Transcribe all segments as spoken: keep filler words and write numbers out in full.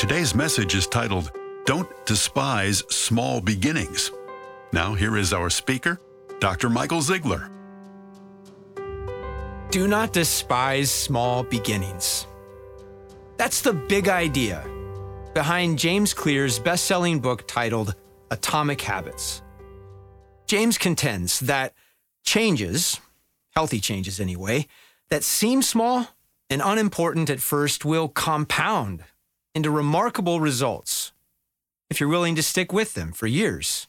Today's message is titled, Don't Despise Small Beginnings. Now, here is our speaker, Doctor Michael Ziegler. Do not despise small beginnings. That's the big idea behind James Clear's best-selling book titled Atomic Habits. James contends that changes, healthy changes anyway, that seem small and unimportant at first will compound into remarkable results if you're willing to stick with them for years.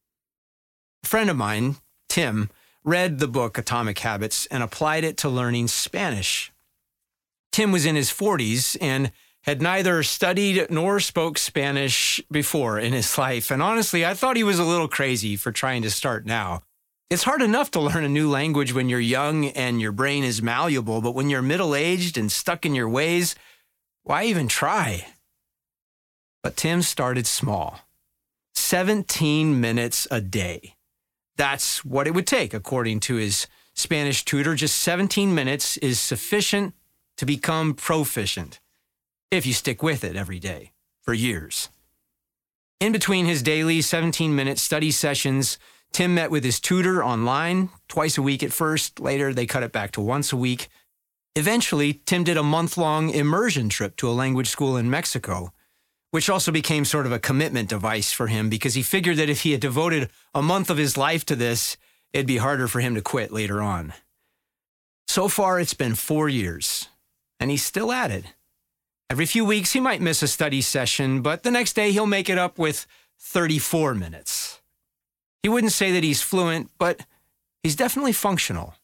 A friend of mine, Tim, read the book Atomic Habits and applied it to learning Spanish. Tim was in his forties and had neither studied nor spoke Spanish before in his life. And honestly, I thought he was a little crazy for trying to start now. It's hard enough to learn a new language when you're young and your brain is malleable, but when you're middle-aged and stuck in your ways, why even try? But Tim started small. seventeen minutes a day. That's what it would take, according to his Spanish tutor. Just seventeen minutes is sufficient to become proficient if you stick with it every day for years. In between his daily seventeen-minute study sessions, Tim met with his tutor online twice a week at first. Later, they cut it back to once a week. Eventually, Tim did a month-long immersion trip to a language school in Mexico, which also became sort of a commitment device for him because he figured that if he had devoted a month of his life to this, it'd be harder for him to quit later on. So far, it's been four years, and he's still at it. Every few weeks, he might miss a study session, but the next day he'll make it up with thirty-four minutes. He wouldn't say that he's fluent, but he's definitely functional.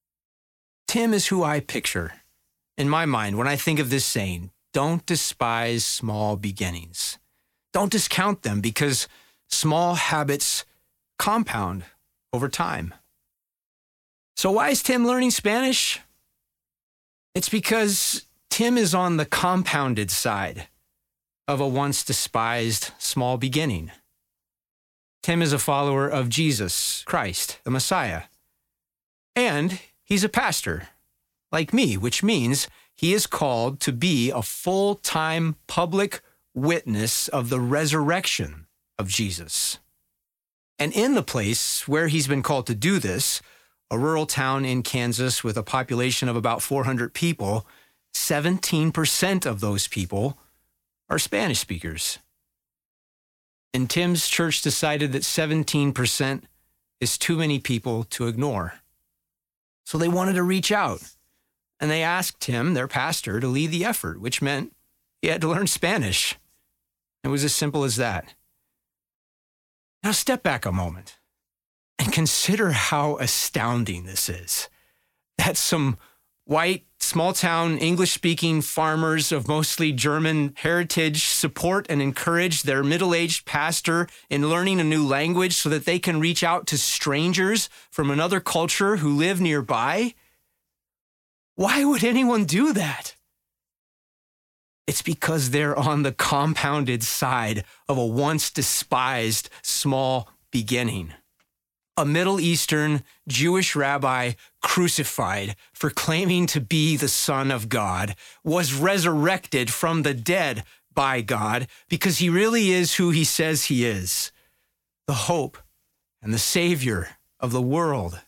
Tim is who I picture in my mind when I think of this saying, don't despise small beginnings. Don't discount them because small habits compound over time. So why is Tim learning Spanish? It's because Tim is on the compounded side of a once despised small beginning. Tim is a follower of Jesus Christ, the Messiah. And he's a pastor, like me, which means he is called to be a full-time public witness of the resurrection of Jesus. And in the place where he's been called to do this, a rural town in Kansas with a population of about four hundred people, seventeen percent of those people are Spanish speakers. And Tim's church decided that seventeen percent is too many people to ignore. So they wanted to reach out. And they asked Tim, their pastor, to lead the effort, which meant he had to learn Spanish. It was as simple as that. Now step back a moment and consider how astounding this is. That some white, small-town, English-speaking farmers of mostly German heritage support and encourage their middle-aged pastor in learning a new language so that they can reach out to strangers from another culture who live nearby. Why would anyone do that? It's because they're on the compounded side of a once despised small beginning. A Middle Eastern Jewish rabbi crucified for claiming to be the Son of God was resurrected from the dead by God because he really is who he says he is, the hope and the Savior of the world.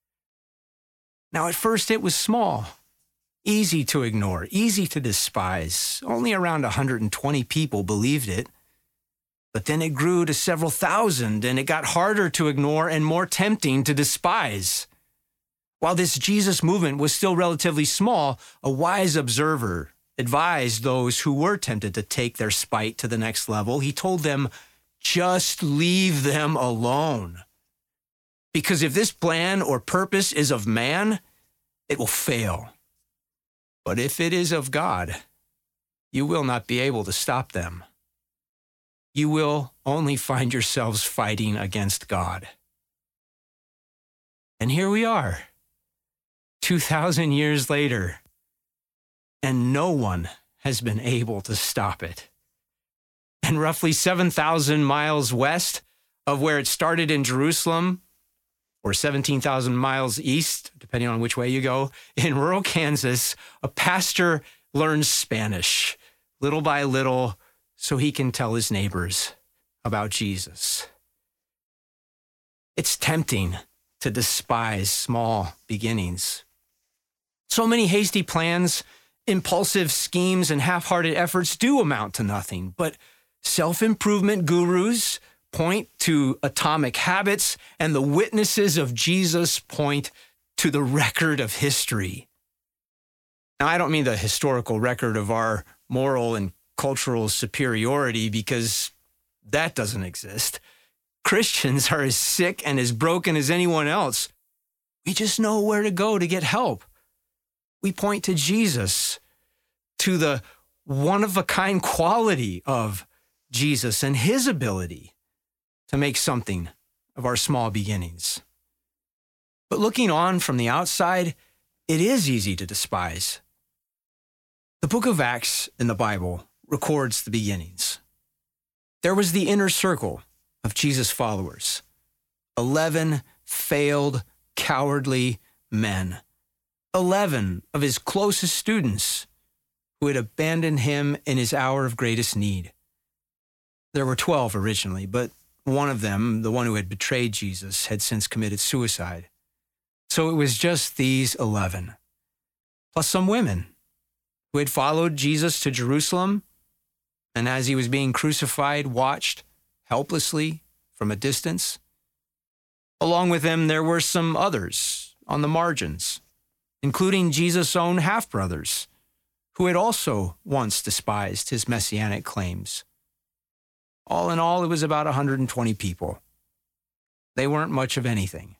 Now, at first it was small, easy to ignore, easy to despise. Only around one hundred twenty people believed it. But then it grew to several thousand, and it got harder to ignore and more tempting to despise. While this Jesus movement was still relatively small, a wise observer advised those who were tempted to take their spite to the next level. He told them, just leave them alone. Because if this plan or purpose is of man, it will fail. But if it is of God, you will not be able to stop them. You will only find yourselves fighting against God. And here we are, two thousand years later, and no one has been able to stop it. And roughly seven thousand miles west of where it started in Jerusalem, or seventeen thousand miles east, depending on which way you go, in rural Kansas, a pastor learns Spanish, little by little, so he can tell his neighbors about Jesus. It's tempting to despise small beginnings. So many hasty plans, impulsive schemes, and half-hearted efforts do amount to nothing, but self-improvement gurus point to atomic habits, and the witnesses of Jesus point to the record of history. Now, I don't mean the historical record of our moral and cultural superiority, because that doesn't exist. Christians are as sick and as broken as anyone else. We just know where to go to get help. We point to Jesus, to the one-of-a-kind quality of Jesus and his ability to make something of our small beginnings. But looking on from the outside, it is easy to despise. The book of Acts in the Bible records the beginnings. There was the inner circle of Jesus' followers, eleven failed, cowardly men, eleven of his closest students who had abandoned him in his hour of greatest need. There were twelve originally, but one of them, the one who had betrayed Jesus, had since committed suicide. So it was just these eleven, plus some women who had followed Jesus to Jerusalem, and as he was being crucified, watched helplessly from a distance. Along with them, there were some others on the margins, including Jesus' own half-brothers, who had also once despised his messianic claims. All in all, it was about one hundred twenty people. They weren't much of anything.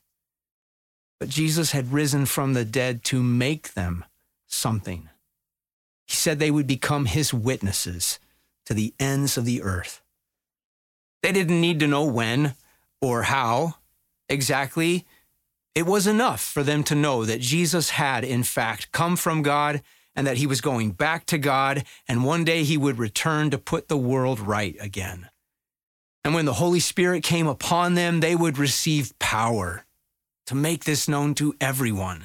But Jesus had risen from the dead to make them something. He said they would become his witnesses to the ends of the earth. They didn't need to know when or how exactly. It was enough for them to know that Jesus had, in fact, come from God and that he was going back to God, and one day he would return to put the world right again. And when the Holy Spirit came upon them, they would receive power to make this known to everyone.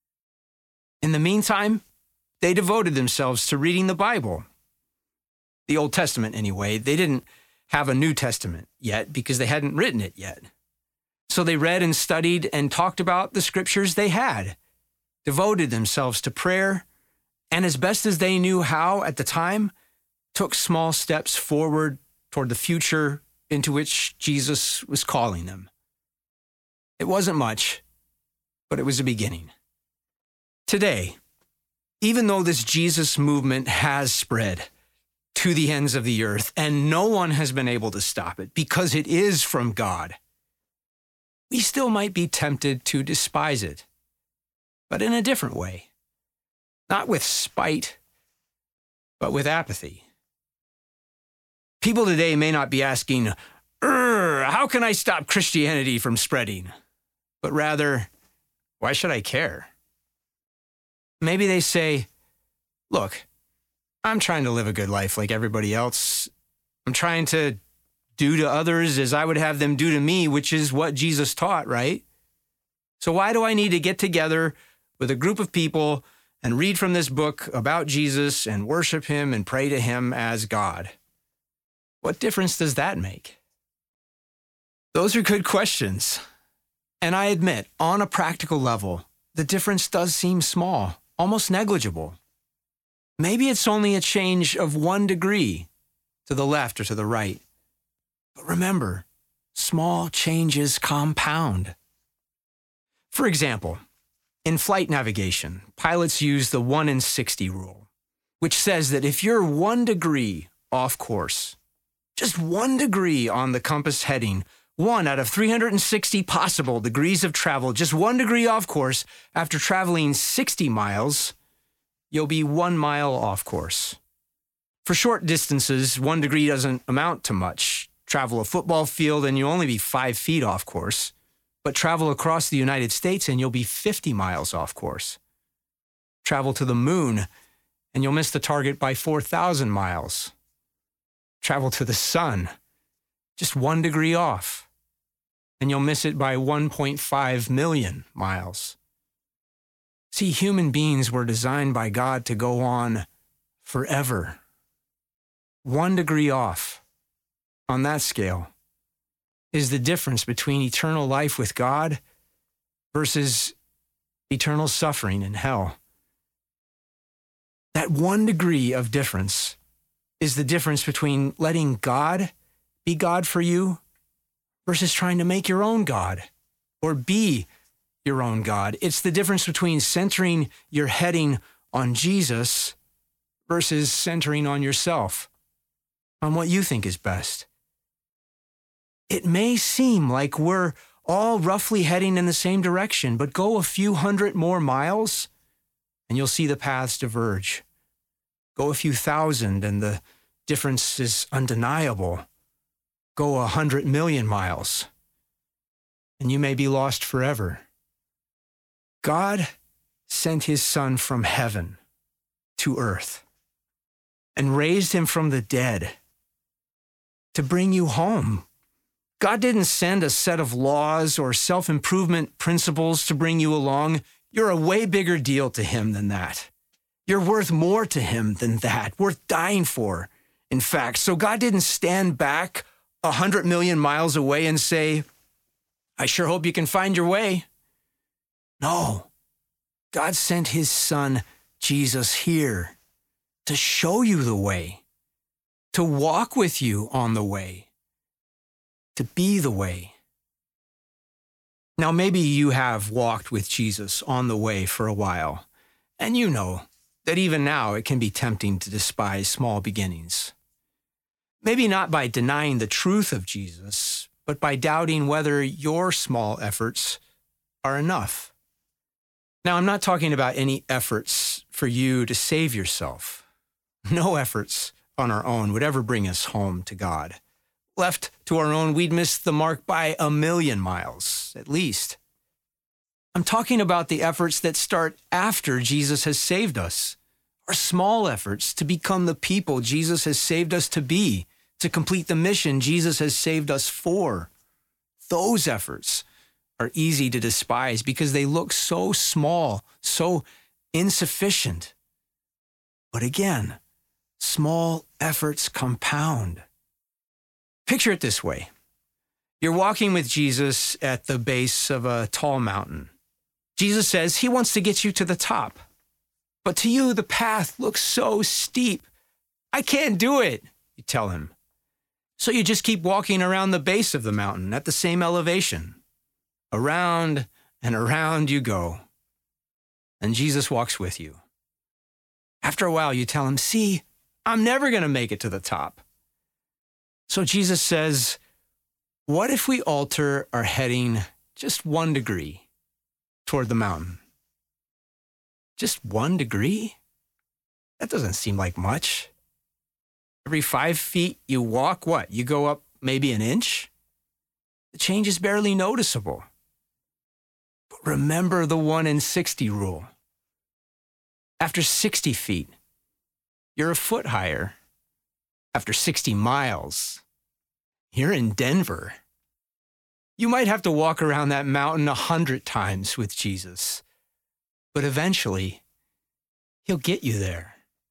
In the meantime, they devoted themselves to reading the Bible. The Old Testament, anyway. They didn't have a New Testament yet because they hadn't written it yet. So they read and studied and talked about the scriptures they had, devoted themselves to prayer, and as best as they knew how at the time, took small steps forward toward the future into which Jesus was calling them. It wasn't much, but it was a beginning. Today, even though this Jesus movement has spread to the ends of the earth, and no one has been able to stop it because it is from God, we still might be tempted to despise it, but in a different way. Not with spite, but with apathy. People today may not be asking, how can I stop Christianity from spreading? But rather, why should I care? Maybe they say, look, I'm trying to live a good life like everybody else. I'm trying to do to others as I would have them do to me, which is what Jesus taught, right? So why do I need to get together with a group of people and read from this book about Jesus and worship him and pray to him as God? What difference does that make? Those are good questions. And I admit, on a practical level, the difference does seem small, almost negligible. Maybe it's only a change of one degree to the left or to the right. But remember, small changes compound. For example, in flight navigation, pilots use the one in sixty rule, which says that if you're one degree off course, just one degree on the compass heading, one out of three hundred sixty possible degrees of travel, just one degree off course, after traveling sixty miles, you'll be one mile off course. For short distances, one degree doesn't amount to much. Travel a football field and you'll only be five feet off course, but travel across the United States and you'll be fifty miles off course. Travel to the moon and you'll miss the target by four thousand miles. Travel to the sun, just one degree off, and you'll miss it by one point five million miles. See, human beings were designed by God to go on forever. One degree off on that scale is the difference between eternal life with God versus eternal suffering in hell. That one degree of difference is the difference between letting God be God for you versus trying to make your own God or be your own God. It's the difference between centering your heading on Jesus versus centering on yourself, on what you think is best. It may seem like we're all roughly heading in the same direction, but go a few hundred more miles and you'll see the paths diverge. Go a few thousand and the difference is undeniable. Go a hundred million miles and you may be lost forever. God sent his Son from heaven to earth and raised him from the dead to bring you home. God didn't send a set of laws or self-improvement principles to bring you along. You're a way bigger deal to him than that. You're worth more to him than that, worth dying for, in fact. So God didn't stand back a hundred million miles away and say, I sure hope you can find your way. No, God sent his Son, Jesus, here to show you the way, to walk with you on the way, to be the way. Now, maybe you have walked with Jesus on the way for a while, and you know that even now it can be tempting to despise small beginnings. Maybe not by denying the truth of Jesus, but by doubting whether your small efforts are enough. Now, I'm not talking about any efforts for you to save yourself. No efforts on our own would ever bring us home to God. Left to our own, we'd miss the mark by a million miles, at least. I'm talking about the efforts that start after Jesus has saved us. Our small efforts to become the people Jesus has saved us to be, to complete the mission Jesus has saved us for. Those efforts are easy to despise because they look so small, so insufficient. But again, small efforts compound. Picture it this way. You're walking with Jesus at the base of a tall mountain. Jesus says he wants to get you to the top. But to you, the path looks so steep. I can't do it, you tell him. So you just keep walking around the base of the mountain at the same elevation. Around and around you go. And Jesus walks with you. After a while, you tell him, see, I'm never going to make it to the top. So Jesus says, what if we alter our heading just one degree toward the mountain? Just one degree? That doesn't seem like much. Every five feet you walk, what? You go up maybe an inch? The change is barely noticeable. But remember the one in sixty rule. After sixty feet, you're a foot higher. After sixty miles, you're in Denver. You might have to walk around that mountain a hundred times with Jesus, but eventually, he'll get you there.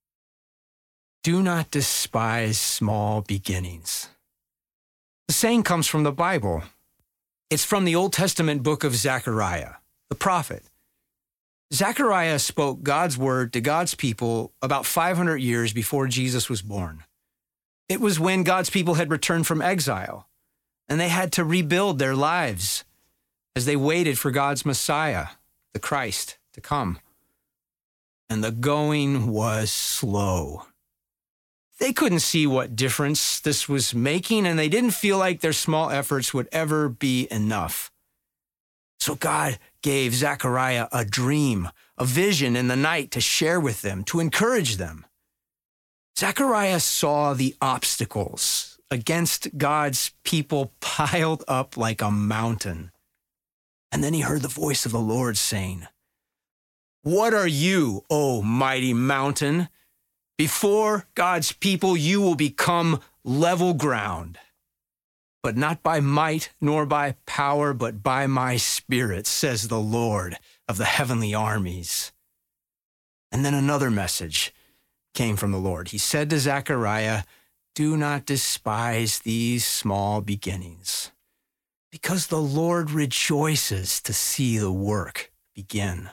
Do not despise small beginnings. The saying comes from the Bible. It's from the Old Testament book of Zechariah, the prophet. Zechariah spoke God's word to God's people about five hundred years before Jesus was born. It was when God's people had returned from exile, and they had to rebuild their lives as they waited for God's Messiah, the Christ, to come. And the going was slow. They couldn't see what difference this was making, and they didn't feel like their small efforts would ever be enough. So God gave Zechariah a dream, a vision in the night to share with them, to encourage them. Zechariah saw the obstacles against God's people piled up like a mountain. And then he heard the voice of the Lord saying, "What are you, O mighty mountain? Before God's people, you will become level ground. But not by might nor by power, but by my Spirit, says the Lord of the heavenly armies." And then another message came from the Lord. He said to Zechariah, do not despise these small beginnings, because the Lord rejoices to see the work begin.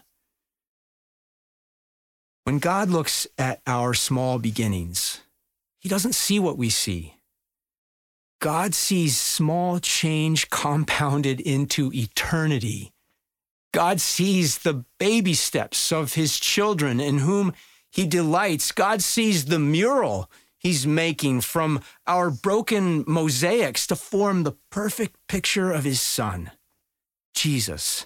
When God looks at our small beginnings, he doesn't see what we see. God sees small change compounded into eternity. God sees the baby steps of his children in whom he delights. God sees the mural he's making from our broken mosaics to form the perfect picture of his son, Jesus.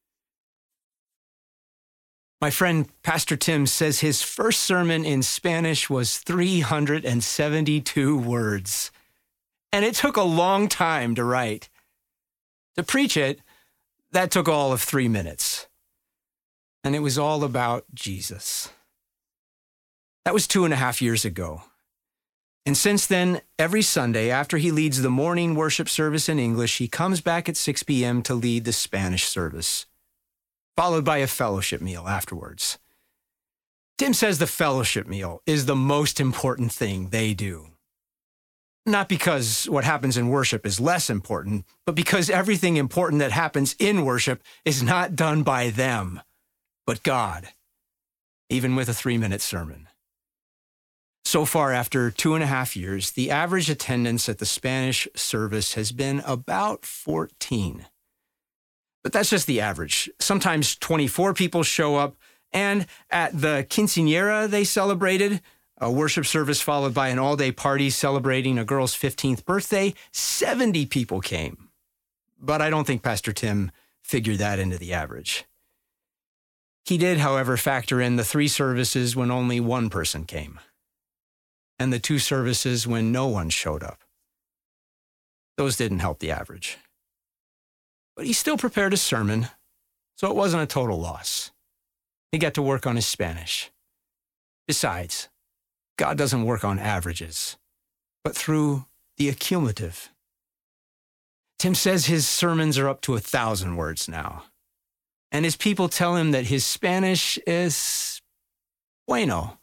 My friend Pastor Tim says his first sermon in Spanish was three hundred seventy-two words, and it took a long time to write. To preach it, that took all of three minutes, and it was all about Jesus. That was two and a half years ago. And since then, every Sunday after he leads the morning worship service in English, he comes back at six p.m. to lead the Spanish service, followed by a fellowship meal afterwards. Tim says the fellowship meal is the most important thing they do. Not because what happens in worship is less important, but because everything important that happens in worship is not done by them, but God, even with a three-minute sermon. So far, after two and a half years, the average attendance at the Spanish service has been about fourteen. But that's just the average. Sometimes twenty-four people show up, and at the quinceañera they celebrated, a worship service followed by an all-day party celebrating a girl's fifteenth birthday, seventy people came. But I don't think Pastor Tim figured that into the average. He did, however, factor in the three services when only one person came, and the two services when no one showed up. Those didn't help the average. But he still prepared a sermon, so it wasn't a total loss. He got to work on his Spanish. Besides, God doesn't work on averages, but through the accumulative. Tim says his sermons are up to a thousand words now, and his people tell him that his Spanish is bueno.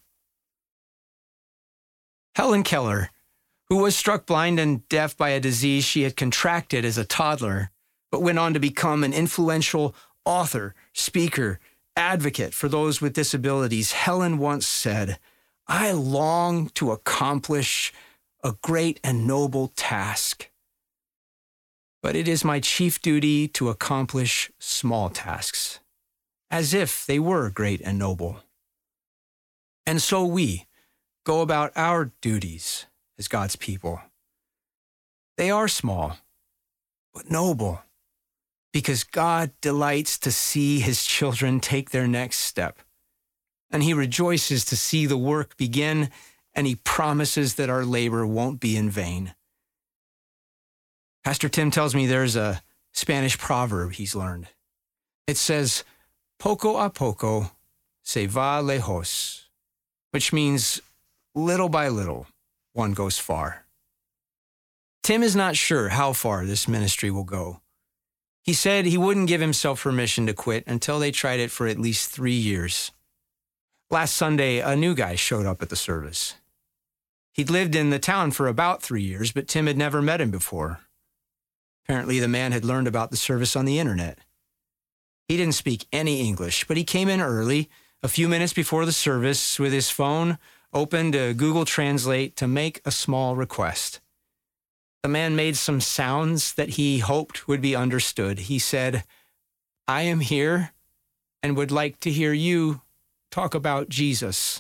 Helen Keller, who was struck blind and deaf by a disease she had contracted as a toddler, but went on to become an influential author, speaker, advocate for those with disabilities. Helen once said, "I long to accomplish a great and noble task, but it is my chief duty to accomplish small tasks, as if they were great and noble." And so we go about our duties as God's people. They are small, but noble, because God delights to see his children take their next step. And he rejoices to see the work begin, and he promises that our labor won't be in vain. Pastor Tim tells me there's a Spanish proverb he's learned. It says, "Poco a poco se va lejos," which means little by little, one goes far. Tim is not sure how far this ministry will go. He said he wouldn't give himself permission to quit until they tried it for at least three years. Last Sunday, a new guy showed up at the service. He'd lived in the town for about three years, but Tim had never met him before. Apparently, the man had learned about the service on the internet. He didn't speak any English, but he came in early, a few minutes before the service, with his phone open to Google Translate to make a small request. The man made some sounds that he hoped would be understood. He said, "I am here and would like to hear you talk about Jesus."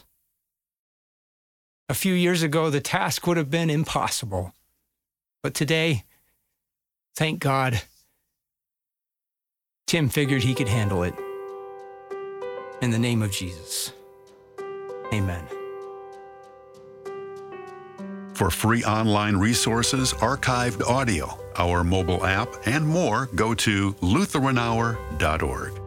A few years ago, the task would have been impossible. But today, thank God, Tim figured he could handle it. In the name of Jesus, amen. For free online resources, archived audio, our mobile app, and more, go to Lutheran Hour dot org.